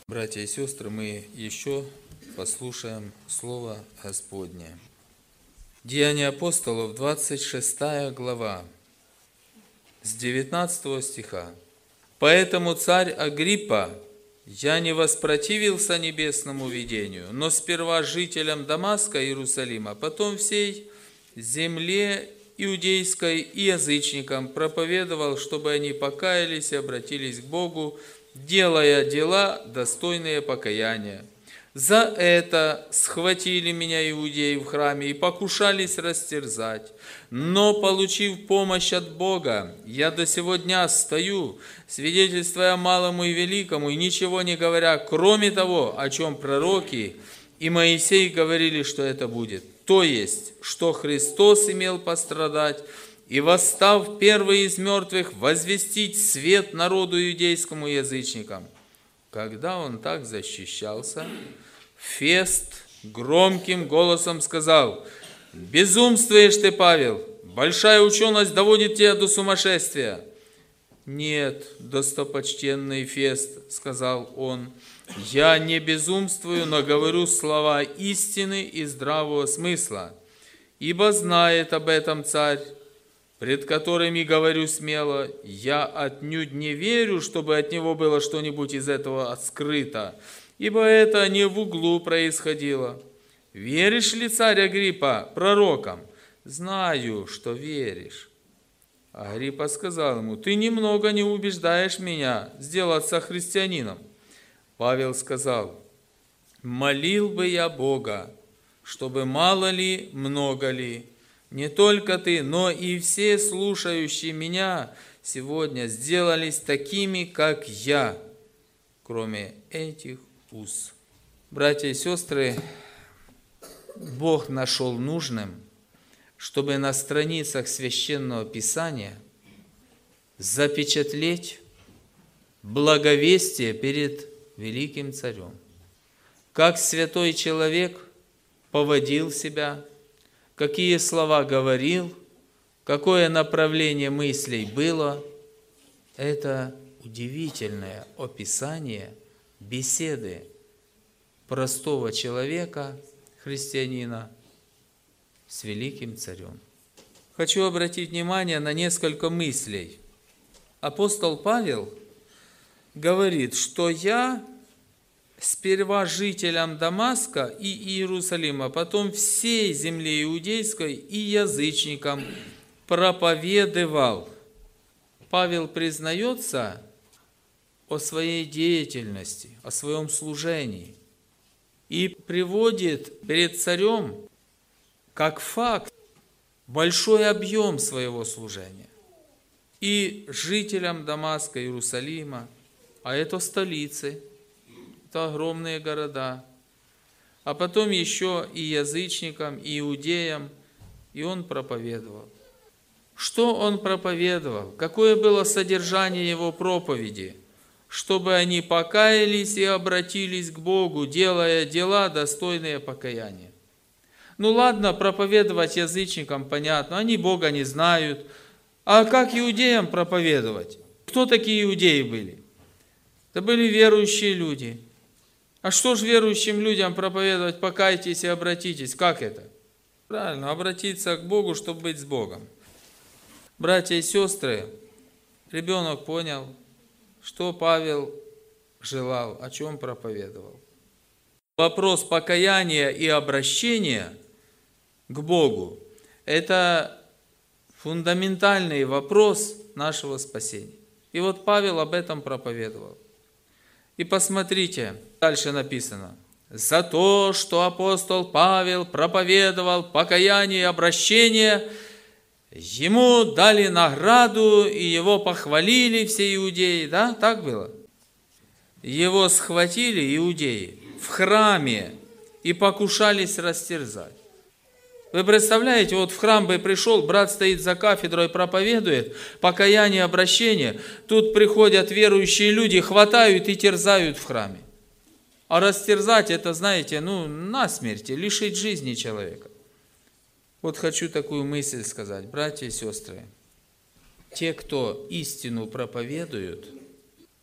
Братья и сестры, мы еще послушаем Слово Господне. Деяния апостолов, 26 глава, с 19 стиха. «Поэтому, царь Агриппа, я не воспротивился небесному видению, но сперва жителям Дамаска и Иерусалима, потом всей земле иудейской и язычникам проповедовал, чтобы они покаялись и обратились к Богу, делая дела, достойные покаяния. За это схватили меня иудеи в храме и покушались растерзать. Но, получив помощь от Бога, я до сего дня стою, свидетельствуя малому и великому, и ничего не говоря, кроме того, о чем пророки и Моисей говорили, что это будет. То есть, что Христос имел пострадать, и, восстав первый из мертвых, возвестить свет народу иудейскому и язычникам». Когда он так защищался, Фест громким голосом сказал: «Безумствуешь ты, Павел, большая ученость доводит тебя до сумасшествия». «Нет, достопочтенный Фест, — сказал он, — я не безумствую, но говорю слова истины и здравого смысла, ибо знает об этом царь, пред которыми говорю смело, я отнюдь не верю, чтобы от него было что-нибудь из этого скрыто, ибо это не в углу происходило. Веришь ли, царь Агриппа, пророкам? Знаю, что веришь». Агриппа сказал ему: «Ты немного не убеждаешь меня сделаться христианином». Павел сказал: «Молил бы я Бога, чтобы мало ли, много ли, не только ты, но и все слушающие меня сегодня сделались такими, как я, кроме этих уз». Братья и сестры, Бог нашел нужным, чтобы на страницах Священного Писания запечатлеть благовестие перед великим царем. Как святой человек поводил себя, какие слова говорил, какое направление мыслей было. Это удивительное описание беседы простого человека, христианина, с великим царем. Хочу обратить внимание на несколько мыслей. Апостол Павел говорит, что я сперва жителям Дамаска и Иерусалима, потом всей земле иудейской и язычникам проповедовал. Павел признается о своей деятельности, о своем служении и приводит перед царем как факт большой объем своего служения. И жителям Дамаска, Иерусалима, а это столицы, это огромные города, а потом еще и язычникам, и иудеям, и он проповедовал. Что он проповедовал? Какое было содержание его проповеди? Чтобы они покаялись и обратились к Богу, делая дела, достойные покаяния. Ну ладно, проповедовать язычникам, понятно, они Бога не знают. А как иудеям проповедовать? Кто такие иудеи были? Это были верующие люди. А что же верующим людям проповедовать? Покайтесь и обратитесь. Как это? Правильно, обратиться к Богу, чтобы быть с Богом. Братья и сестры, ребенок понял, что Павел желал, о чем проповедовал. Вопрос покаяния и обращения к Богу – это фундаментальный вопрос нашего спасения. И вот Павел об этом проповедовал. И посмотрите, дальше написано: «За то, что апостол Павел проповедовал покаяние и обращение, ему дали награду, и его похвалили все иудеи». Да, так было? Его схватили иудеи в храме и покушались растерзать. Вы представляете, вот в храм бы пришел, брат стоит за кафедрой, проповедует покаяние, обращение. Тут приходят верующие люди, хватают и терзают в храме. А растерзать это, знаете, насмерть, лишить жизни человека. Вот хочу такую мысль сказать, братья и сестры. Те, кто истину проповедуют,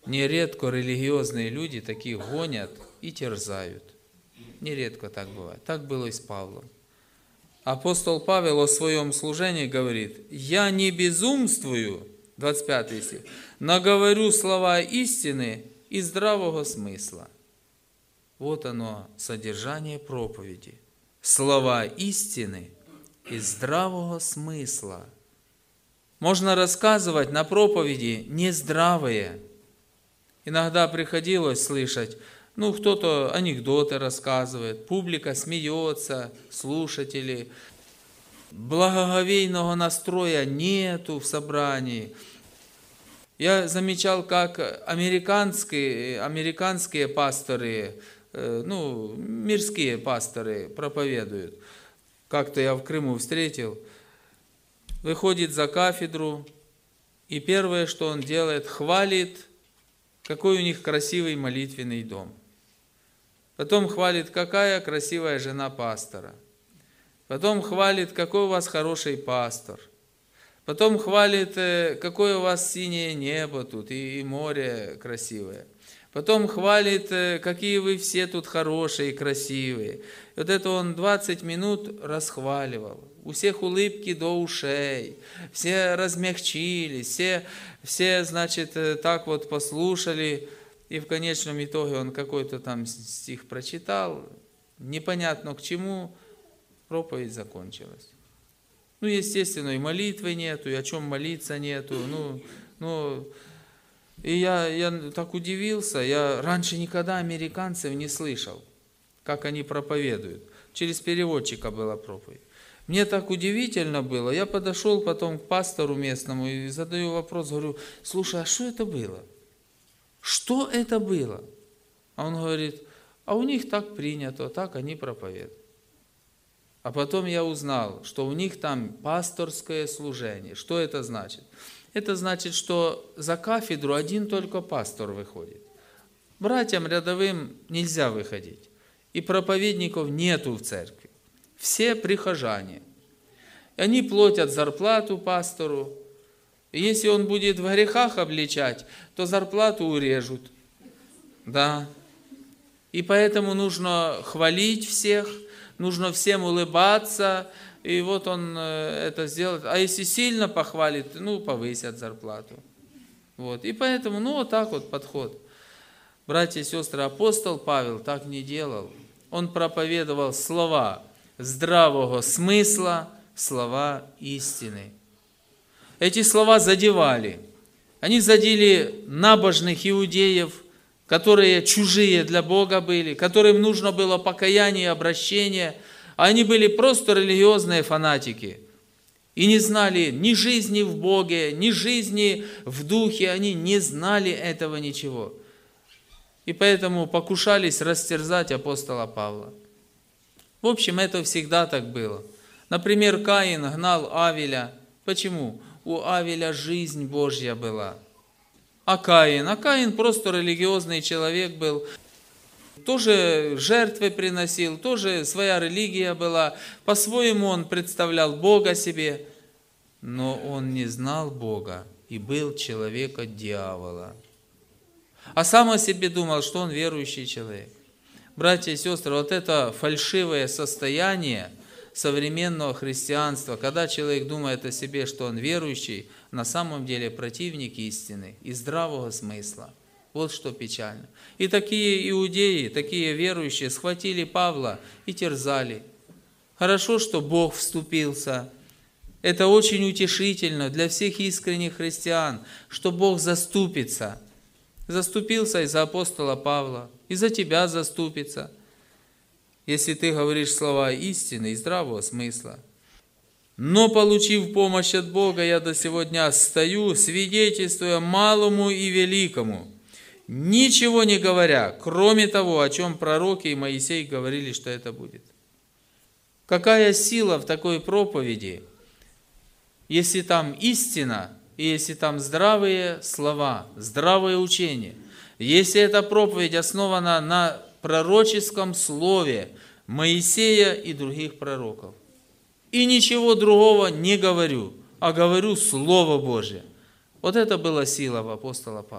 Нередко религиозные люди таких гонят и терзают. Нередко так бывает. Так было и с Павлом. Апостол Павел о своем служении говорит: «Я не безумствую», 25 стих, «но говорю слова истины и здравого смысла». Вот оно, содержание проповеди. Слова истины и здравого смысла. Можно рассказывать на проповеди нездравые. Иногда приходилось слышать, кто-то анекдоты рассказывает, публика смеется, слушатели. Благоговейного настроя нету в собрании. Я замечал, как американские пасторы, мирские пасторы проповедуют. Как-то я в Крыму встретил, выходит за кафедру, и первое, что он делает, хвалит, какой у них красивый молитвенный дом. Потом хвалит, какая красивая жена пастора. Потом хвалит, какой у вас хороший пастор. Потом хвалит, какое у вас синее небо тут и море красивое. Потом хвалит, какие вы все тут хорошие и красивые. И вот это он 20 минут расхваливал. У всех улыбки до ушей, все размягчились, все, так вот послушали. И в конечном итоге он какой-то там стих прочитал, непонятно к чему, проповедь закончилась. Естественно, и молитвы нету, и о чем молиться нету. И я так удивился, я раньше никогда американцев не слышал, как они проповедуют. Через переводчика была проповедь. Мне так удивительно было, я подошел потом к пастору местному и задаю вопрос, говорю: слушай, а что это было? Что это было? А он говорит: а у них так принято, так они проповедуют. А потом я узнал, что у них там пасторское служение. Что это значит? Это значит, что за кафедру один только пастор выходит. Братьям рядовым нельзя выходить. И проповедников нету в церкви. Все прихожане. И они платят зарплату пастору. И если он будет в грехах обличать, то зарплату урежут. Да. И поэтому нужно хвалить всех, нужно всем улыбаться, и вот он это сделает. А если сильно похвалит, повысят зарплату. Вот. И поэтому, вот так вот подход. Братья и сестры, апостол Павел так не делал. Он проповедовал слова здравого смысла, слова истины. Эти слова задевали. Они задели набожных иудеев, которые чужие для Бога были, которым нужно было покаяние и обращение. Они были просто религиозные фанатики. И не знали ни жизни в Боге, ни жизни в Духе. Они не знали этого ничего. И поэтому покушались растерзать апостола Павла. В общем, это всегда так было. Например, Каин гнал Авеля. Почему? У Авеля жизнь Божья была. А Каин просто религиозный человек был. Тоже жертвы приносил, тоже своя религия была. По-своему он представлял Бога себе. Но он не знал Бога и был человек от дьявола. А сам о себе думал, что он верующий человек. Братья и сестры, вот это фальшивое состояние современного христианства, когда человек думает о себе, что он верующий, на самом деле противник истины и здравого смысла. Вот что печально. И такие иудеи, такие верующие схватили Павла и терзали. Хорошо, что Бог вступился. Это очень утешительно для всех искренних христиан, что Бог заступится. Заступился и за апостола Павла, и за тебя заступится, если ты говоришь слова истины и здравого смысла. Но, получив помощь от Бога, я до сего дня стою, свидетельствуя малому и великому, ничего не говоря, кроме того, о чем пророки и Моисей говорили, что это будет. Какая сила в такой проповеди, если там истина, и если там здравые слова, здравое учение, если эта проповедь основана на пророческом слове Моисея и других пророков. И ничего другого не говорю, а говорю Слово Божие. Вот это была сила в апостола Павла.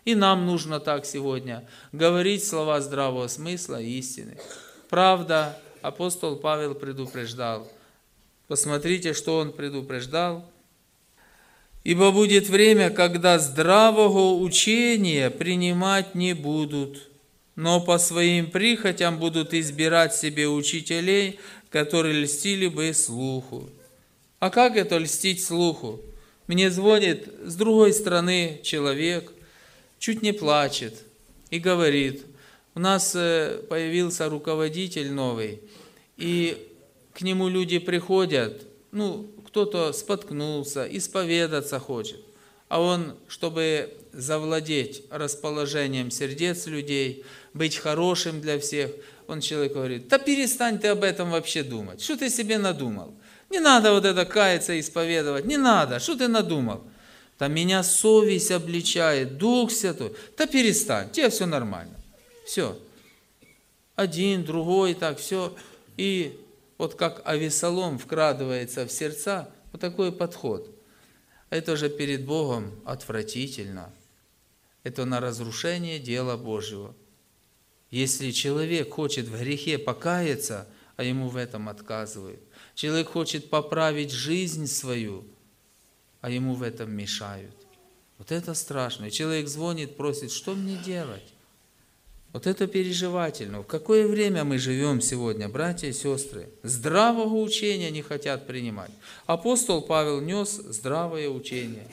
И нам нужно так сегодня говорить слова здравого смысла и истины. Правда, апостол Павел предупреждал. Посмотрите, что он предупреждал. «Ибо будет время, когда здравого учения принимать не будут, но по своим прихотям будут избирать себе учителей, которые льстили бы слуху». А как это льстить слуху? Мне звонит с другой стороны человек, чуть не плачет и говорит: у нас появился руководитель новый, и к нему люди приходят, кто-то споткнулся, исповедаться хочет, а он, чтобы завладеть расположением сердец людей, быть хорошим для всех, он человек говорит: да перестань ты об этом вообще думать, что ты себе надумал? Не надо вот это каяться, исповедовать, не надо, что ты надумал? Да меня совесть обличает, Дух Святой. Да перестань, тебе все нормально. Все. Один, другой, так, все. И вот как Авесолом вкрадывается в сердца, вот такой подход. Это же перед Богом отвратительно. Это на разрушение дела Божьего. Если человек хочет в грехе покаяться, а ему в этом отказывают. Человек хочет поправить жизнь свою, а ему в этом мешают. Вот это страшно. Человек звонит, просит: что мне делать? Вот это переживательно. В какое время мы живем сегодня, братья и сестры? Здравого учения не хотят принимать. Апостол Павел нес здравое учение.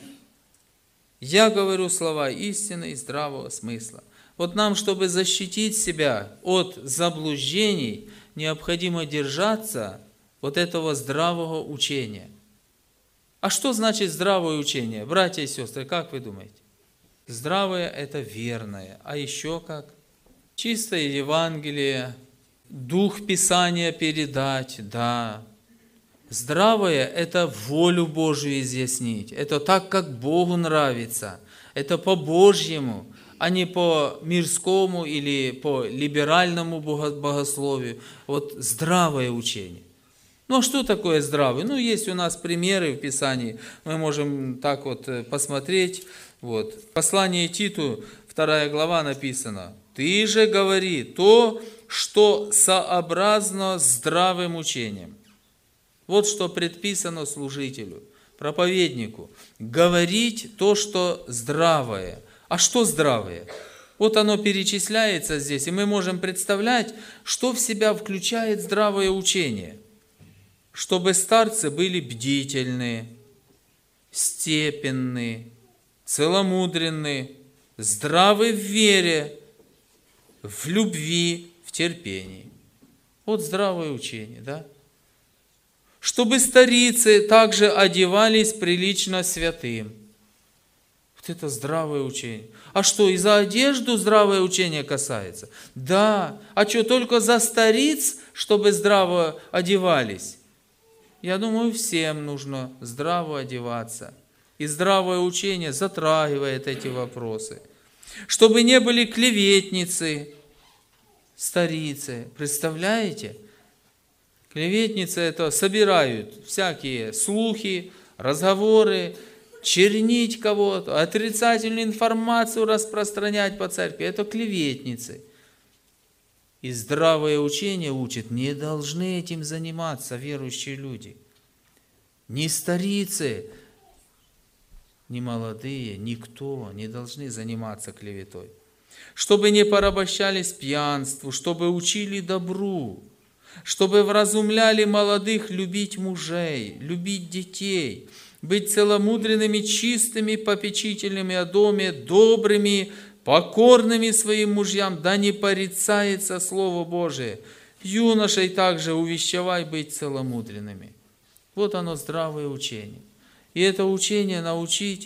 Я говорю слова истины и здравого смысла. Вот нам, чтобы защитить себя от заблуждений, необходимо держаться вот этого здравого учения. А что значит здравое учение? Братья и сестры, как вы думаете? Здравое – это верное. А еще как? Чистое Евангелие, дух Писания передать, да. Здравое – это волю Божию изъяснить. Это так, как Богу нравится. Это по-божьему, а не по мирскому или по либеральному богословию. Вот здравое учение. Ну, а что такое здравый? Есть у нас примеры в Писании, мы можем так вот посмотреть. Вот. В послании Титу, 2 глава написано: «Ты же говори то, что сообразно здравым учением». Вот что предписано служителю, проповеднику. Говорить то, что здравое. А что здравое? Вот оно перечисляется здесь, и мы можем представлять, что в себя включает здравое учение. Чтобы старцы были бдительны, степенны, целомудренны, здравы в вере, в любви, в терпении. Вот здравое учение, да? Чтобы старицы также одевались прилично святым. Вот это здравое учение. А что, и за одежду здравое учение касается? Да. А что, только за стариц, чтобы здраво одевались? Я думаю, всем нужно здраво одеваться. И здравое учение затрагивает эти вопросы. Чтобы не были клеветницы, старицы. Представляете? Клеветницы это собирают всякие слухи, разговоры, чернить кого-то, отрицательную информацию распространять по церкви. Это клеветницы. И здравое учение учит, не должны этим заниматься верующие люди. Ни старицы, ни молодые, никто не должны заниматься клеветой. Чтобы не порабощались пьянству, чтобы учили добру, чтобы вразумляли молодых любить мужей, любить детей, быть целомудренными, чистыми, попечительными о доме, добрыми, покорными своим мужьям, да не порицается Слово Божие. Юношей также увещевай быть целомудренными. Вот оно, здравое учение. И это учение научить,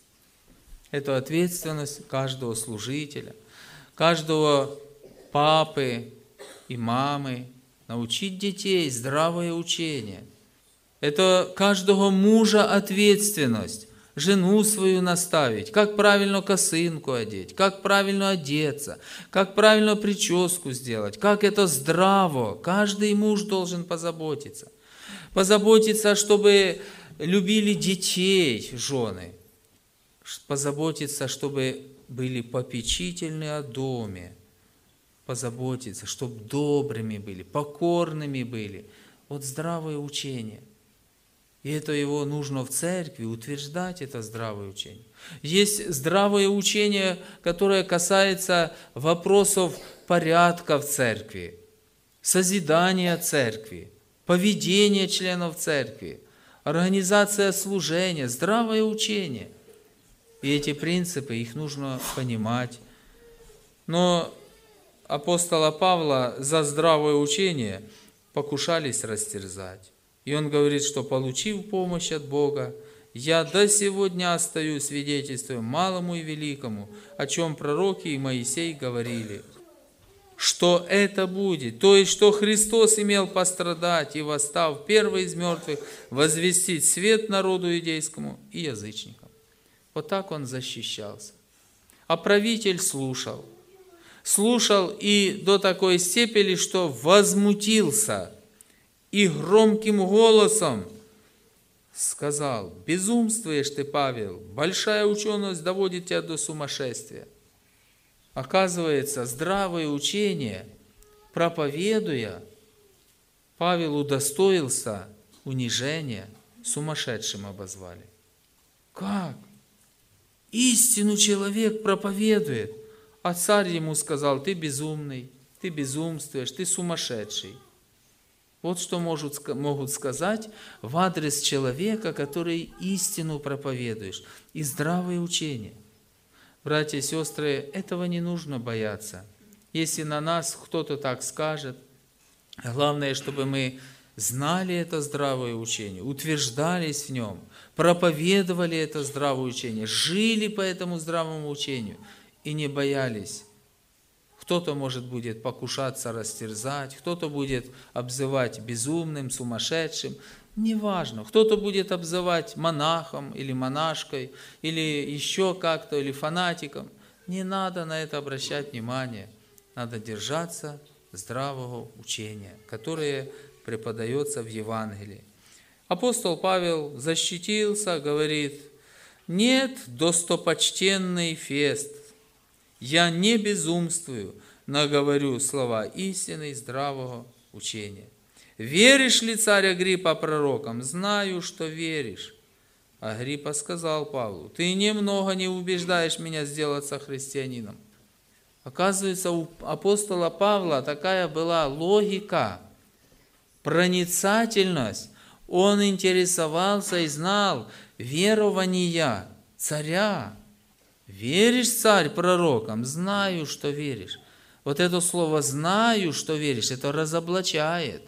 это ответственность каждого служителя, каждого папы и мамы, научить детей здравое учение. Это каждого мужа ответственность. Жену свою наставить, как правильно косынку одеть, как правильно одеться, как правильно прическу сделать, как это здраво. Каждый муж должен позаботиться. Позаботиться, чтобы любили детей жены. Позаботиться, чтобы были попечительны о доме, позаботиться, чтобы добрыми были, покорными были. Вот здравое учение. И это его нужно в церкви утверждать, это здравое учение. Есть здравое учение, которое касается вопросов порядка в церкви, созидания церкви, поведения членов церкви, организация служения, здравое учение. И эти принципы, их нужно понимать. Но апостола Павла за здравое учение покушались растерзать. И он говорит, что получив помощь от Бога, я до сего дня остаюсь свидетельствуем малому и великому, о чем пророки и Моисей говорили, что это будет, то есть, что Христос имел пострадать и, восстав первый из мертвых, возвестить свет народу иудейскому и язычникам. Вот так он защищался. А правитель слушал и до такой степени, что возмутился и громким голосом сказал: «Безумствуешь ты, Павел, большая ученость доводит тебя до сумасшествия». Оказывается, здравое учение, проповедуя, Павел удостоился унижения, сумасшедшим обозвали. Как? Истину человек проповедует, а царь ему сказал: ты безумный, ты безумствуешь, ты сумасшедший. Вот что могут сказать в адрес человека, который истину проповедуешь, и здравое учение. Братья и сестры, этого не нужно бояться. Если на нас кто-то так скажет, главное, чтобы мы знали это здравое учение, утверждались в нем, проповедовали это здравое учение, жили по этому здравому учению и не боялись. Кто-то, может, будет покушаться, растерзать, кто-то будет обзывать безумным, сумасшедшим. Неважно. Кто-то будет обзывать монахом или монашкой, или еще как-то, или фанатиком. Не надо на это обращать внимание. Надо держаться здравого учения, которое преподается в Евангелии. Апостол Павел защитился, говорит: «Нет, достопочтенный Фест, я не безумствую, но говорю слова истины и здравого учения. Веришь ли, царь Агриппа, пророкам? Знаю, что веришь». Агриппа сказал Павлу: «Ты немного не убеждаешь меня сделаться христианином». Оказывается, у апостола Павла такая была логика, проницательность. Он интересовался и знал верования царя. «Веришь, царь, пророкам?» «Знаю, что веришь». Вот это слово «знаю, что веришь» это разоблачает.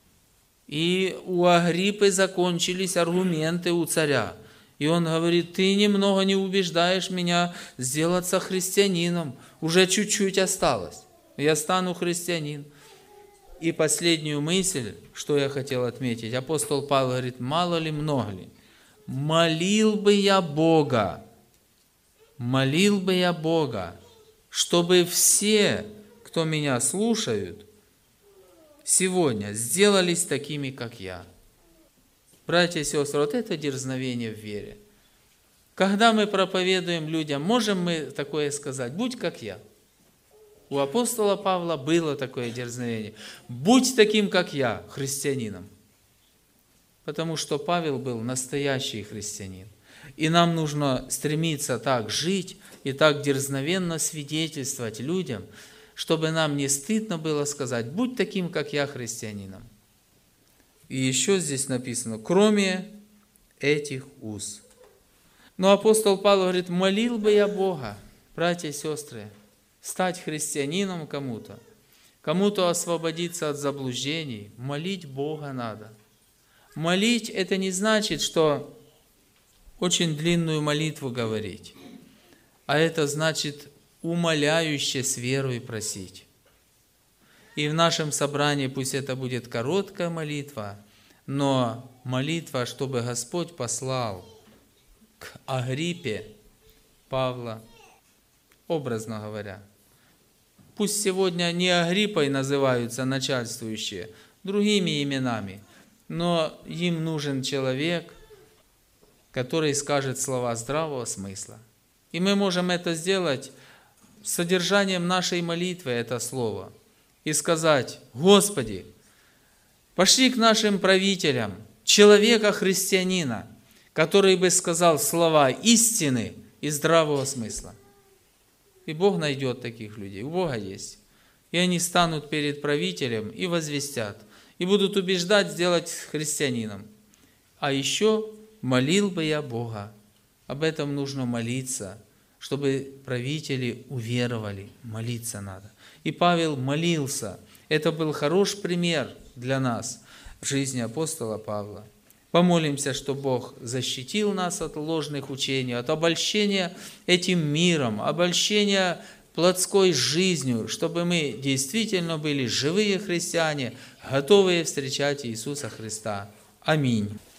И у Агриппы закончились аргументы у царя. И он говорит: ты немного не убеждаешь меня сделаться христианином. Уже чуть-чуть осталось. Я стану христианин. И последнюю мысль, что я хотел отметить. Апостол Павел говорит: мало ли, много ли. Молил бы я Бога, чтобы все, кто меня слушают, сегодня сделались такими, как я. Братья и сестры, вот это дерзновение в вере. Когда мы проповедуем людям, можем мы такое сказать: будь как я. У апостола Павла было такое дерзновение. Будь таким, как я, христианином. Потому что Павел был настоящий христианин. И нам нужно стремиться так жить и так дерзновенно свидетельствовать людям, чтобы нам не стыдно было сказать: будь таким, как я, христианином. И еще здесь написано: кроме этих уз. Но апостол Павел говорит: молил бы я Бога, братья и сестры, стать христианином кому-то освободиться от заблуждений. Молить Бога надо. Молить – это не значит, что очень длинную молитву говорить, а это значит умоляюще с верой просить. И в нашем собрании пусть это будет короткая молитва, но молитва, чтобы Господь послал к Агриппе Павла, образно говоря. Пусть сегодня не Агриппой называются начальствующие, другими именами, но им нужен человек, который скажет слова здравого смысла. И мы можем это сделать с содержанием нашей молитвы, это слово. И сказать: Господи, пошли к нашим правителям человека-христианина, который бы сказал слова истины и здравого смысла. И Бог найдет таких людей, у Бога есть. И они станут перед правителем и возвестят, и будут убеждать сделать христианином. А еще молил бы я Бога. Об этом нужно молиться, чтобы правители уверовали. Молиться надо. И Павел молился. Это был хороший пример для нас в жизни апостола Павла. Помолимся, чтобы Бог защитил нас от ложных учений, от обольщения этим миром, обольщения плотской жизнью, чтобы мы действительно были живые христиане, готовые встречать Иисуса Христа. Аминь.